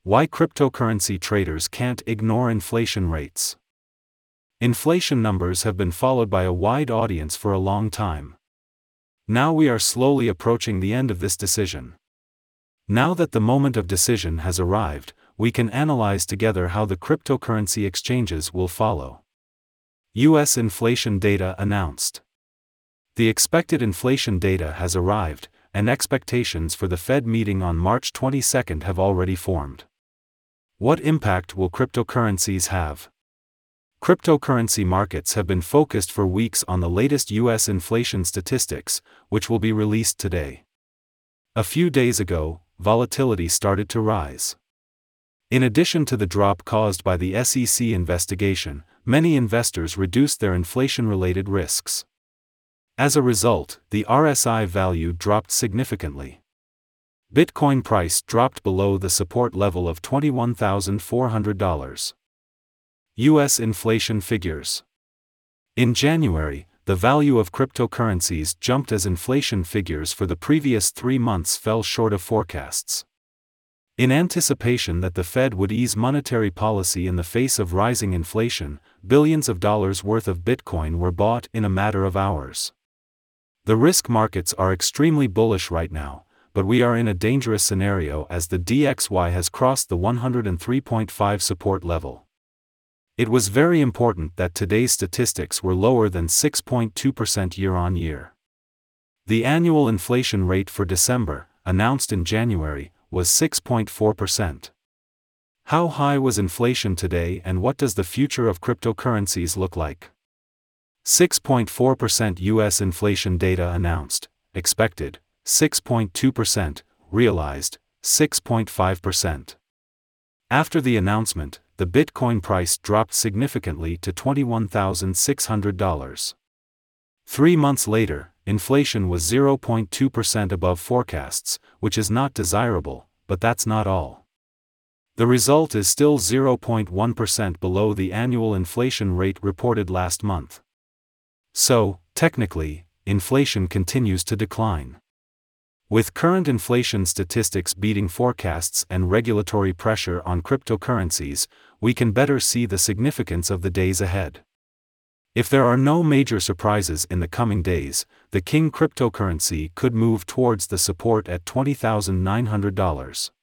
Why cryptocurrency traders can't ignore inflation rates. Inflation numbers have been followed by a wide audience for a long time. Now we are slowly approaching the end of this decision. Now that the moment of decision has arrived, we can analyze together how the cryptocurrency exchanges will follow. U.S. inflation data announced. The expected inflation data has arrived, and expectations for the Fed meeting on March 22 have already formed. What impact will cryptocurrencies have? Cryptocurrency markets have been focused for weeks on the latest U.S. inflation statistics, which will be released today. A few days ago, volatility started to rise. In addition to the drop caused by the SEC investigation, many investors reduced their inflation-related risks. As a result, the RSI value dropped significantly. Bitcoin price dropped below the support level of $21,400. U.S. inflation figures. In January, the value of cryptocurrencies jumped as inflation figures for the previous 3 months fell short of forecasts. In anticipation that the Fed would ease monetary policy in the face of rising inflation, billions of dollars worth of Bitcoin were bought in a matter of hours. The risk markets are extremely bullish right now, but we are in a dangerous scenario as the DXY has crossed the 103.5 support level. It was very important that today's statistics were lower than 6.2% year-on-year. The annual inflation rate for December, announced in January, was 6.4%. How high was inflation today and what does the future of cryptocurrencies look like? 6.4% U.S. inflation data announced, expected, 6.2%, realized, 6.5%. After the announcement, the Bitcoin price dropped significantly to $21,600. 3 months later, inflation was 0.2% above forecasts, which is not desirable, but that's not all. The result is still 0.1% below the annual inflation rate reported last month. So, technically, inflation continues to decline. With current inflation statistics beating forecasts and regulatory pressure on cryptocurrencies, we can better see the significance of the days ahead. If there are no major surprises in the coming days, the king cryptocurrency could move towards the support at $20,900.